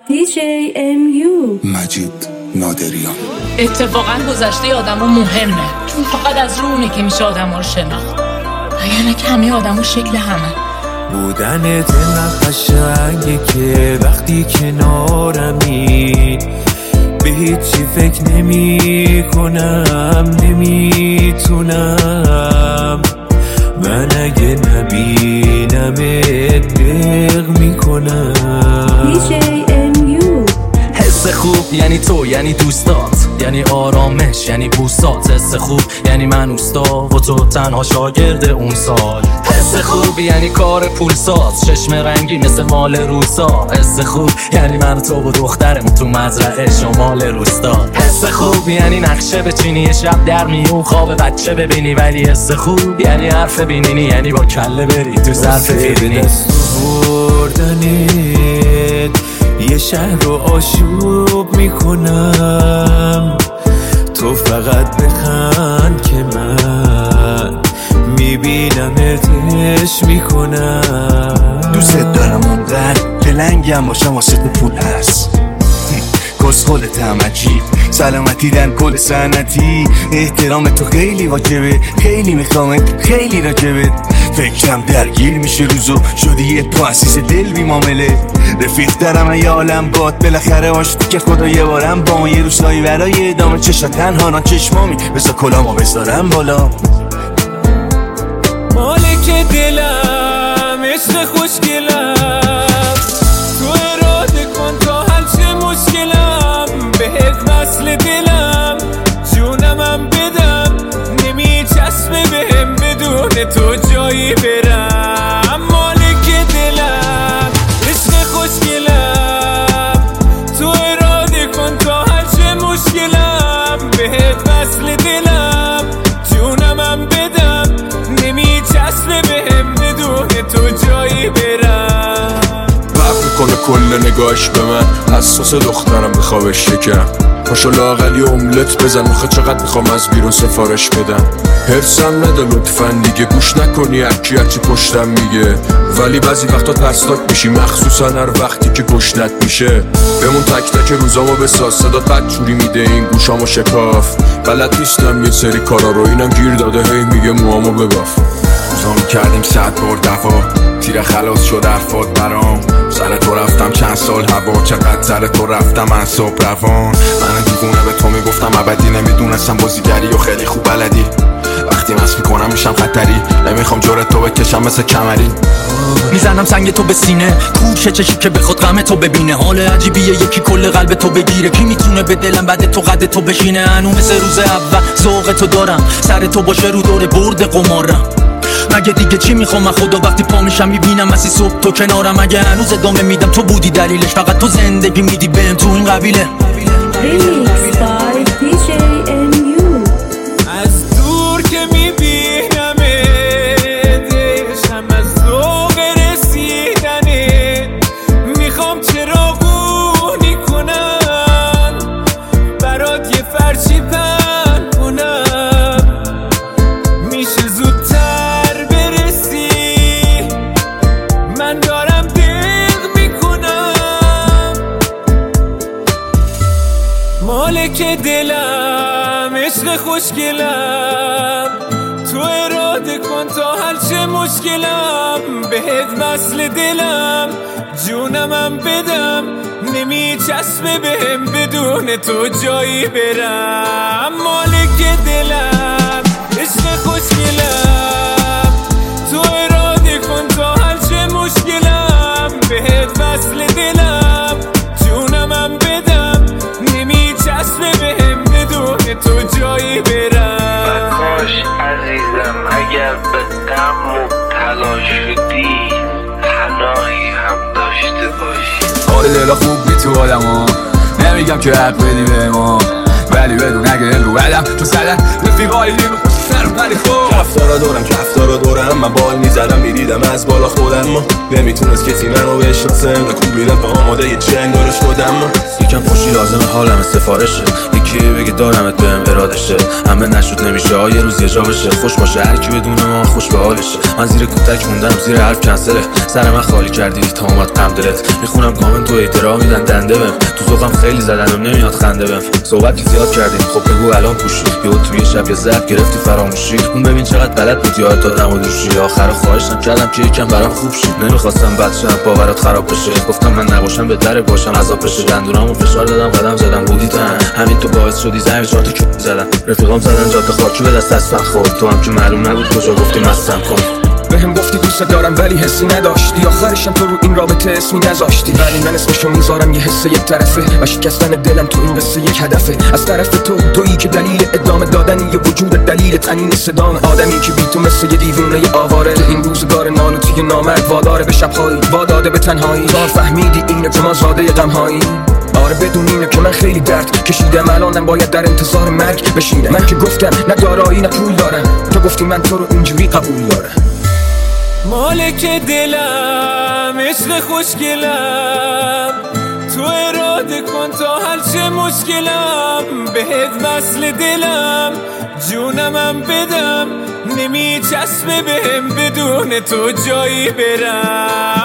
DJ MU مجید نادریان. اتفاقا گذشته آدمو مهمه، چون فقط از رو اونه که میشه آدمو رو شناخت. اگرنه که همه آدمو شکل همه بودنت اینقدر قشنگه که وقتی کنارمی به هیچی فکر نمی کنم، نمیتونم من اگه نبینمت دق میکنم. DJ MU حس خوب یعنی تو، یعنی دوستات، یعنی آرامش، یعنی بوسات. حس خوب یعنی من اوستا و تو تنها شاگرد اون سال. حس خوب یعنی کار پولساز، چشم رنگی مثل مال روسا. حس خوب یعنی من و تو و دخترمون تو مزرعه شمال روستا. حس خوب یعنی نقشه بچینی شب در میون خواب بچه ببینی. ولی حس خوب یعنی حرف بینینی، یعنی با کله بری تو ظرف فیرینی. یه شهر رو آشوب میکنم، تو فقط بخند که من میبینمتش میکنم. دوست دارم اونقدر دلنگم باشم واسه تو پول هست. کسخلت هم عجیب، سلامتی در کل سنتی. احترام تو خیلی واجبه، خیلی میخوامت، خیلی راجبت. فکرم درگیر میشه روزو، شدی یه تأسیس دل بی معامله. رفیق دارم یه عالم باد، بالاخره آشتی که خدا یه بارم با ما. یه روزایی برای ادامه چشا تنها نا چشمامی بسا کلامو بذارم بالا. مالک دلم عشق خوشگلم، تو اراده کن تا حل چه مشکلم. بهت وصل دلم جونمم بدم، نمیچسبه بهم بدون تو جایی برم. مالک دلم عشق خوشگلم، تو اراده کن تا حل چه مشکلم. بهت وصل دلم جونمم بدم، نمیچسبه بهم بدون تو جایی برم. فرق میکنه کل نگاهش به من، حساس دخترم میخوابش شکم. پاشو لااقل یه املت بزن، آخه چقدر میخوام از بیرون سفارش بدم. حرصم نده لطفاً دیگه، گوش نکنی هرکی هرچی پشتم میگه. ولی بعضی وقتا ترسناک میشی، مخصوصا هر وقتی که گشنت میشه. بمون تک تک روزامو بساز، صدا بدجوری میده این گوشامو شکاف. بلد نیستم یه سری کارا رو، اینم گیر داده هی میگه موامو بباف. روزامو کردیم 100 بار دفا، تیر خلاص شد حرفات برام. سر تو رفتم چند سال هوا، چقدر سر تو رفتم من صبح روان. من دیوونه به تو میگفتم ابدی، نمیدونستم بازیگری و خیلی خوب بلدی. وقتی مست میکنم میشم خطری، نمیخوام جورت تو بکشم مثل کمری. میزنم سنگ تو به سینه، کوچه چشی که بخواد غم تو ببینه. حال عجیبیه یکی کل قلب تو بگیره، کی میتونه به دلم بعد تو قد تو بشینه. هنو مثل روز اول ذوق تو دارم، سر تو باشه رو دور برد قمارم. مگه دیگه چی میخوام من خدا، وقتی پا میشم میبینم اسی صبح تو کنارم. مگه هنوز ادامه میدم تو بودی دلیلش، فقط تو زندگی میدی بهم تو این قبیله. Remix by DJ MU. از دور که میبینم دشم از ذوق رسیدنه. میخوام چراغونی کنم برات یه فرشی پهن کنم. میشه زودتر برسی، من دارم دق میکنم. مالک دلم عشق خوشگلم، تو اراده کن تا حل چه مشکلم. بهت وصل دلم جونمم بدم، نمیچسبه بهم بدون تو جایی برم. مالک دلم عشق خوشگلم، تو اراده کن تا حل چه مشکلم. بهت وصل دلم جونمم بدم، نمیچسبه بهم بدون تو جایی برم. کاش عزیزم اگر به غم مبتلا شدی، پناهی هم داشته باشی. حال دلا خوب بی تو آدم، نمیگم که حق بدی به ما، ولی بدون اگه رو بدم تو سدن رفیقایی دیگه خوشترم. ولی خوب کفتارا دورم من بال میزدم میدیدم از بالا خودم. ما نمیتونست کسی منو بشناسه، کوبیدم به آماده یه جنگ داره شدم. یکم خوشی لازمه، حالم سفارشه. کی بگه دارمت بهم ارادشه، همه نشد نمیشه یه روز یه جا بشه. خوش باشه هر کی بدونه ما خوش به حالشه. من زیر کوتک موندم زیر حرف کنسله، سر من خالی کردی تا اومد غم دلت. میخونم کامنت تو احترام میدن دنده بهم، تو ذوقم خیلی زدنم نمیاد خنده بهم. صحبت که زیاد کردیم خب بگو الان پوشی، یهو توی شب یه زرد گرفتی فراموشی. اون ببین چقدر بلد بود یاد دادم و دوشی، آخر خواهشم کردم که یکم برام خوب شی. نمیخواستم بچه‌م باورات خراب بشه، گفتم من نباشم بهتره باشم عذاب بشه. دندونامو فشار دادم قدم زدم بودی تن، همین تو باعث شدی زنگ جاتو که زدم. رفیقام زدن جاده خاکی به دست از فن خورد، تو هم که معلوم نبود کجا گفتی مستم کن. بهم گفتی دوست دارم ولی حسی نداشتی، آخرشم تو رو این رابطه اسمی نذاشتی. ولی من اسمشو میذارم یه حس یک طرفه و شکستن دلم تو این قصه یک هدفه. از طرف تویی که دلیل ادامه دادنی یه وجود دلیل تنین صدام. آدمی که بی تو مثل یه دیوونه یه آواره، تو این روزگار نالوتی نامرد واداره به شبهایی واداده به تنهایی. تو فهمیدی اینه که ما زاده غمهایی. آره بدون اینه که من خیلی درد کشیدم، الانم باید در انتظار مرگ بشینم. من که گفتم نه دارایی نه پول دارم، تو گفتی من تو رو اینجوری قبول دارم. مالک دلم عشق خوشگلم، تو اراده کن تا حل چه مشکلم. بهت وصل دلم جونمم بدم، نمی چسبه بهم بدون تو جایی برم.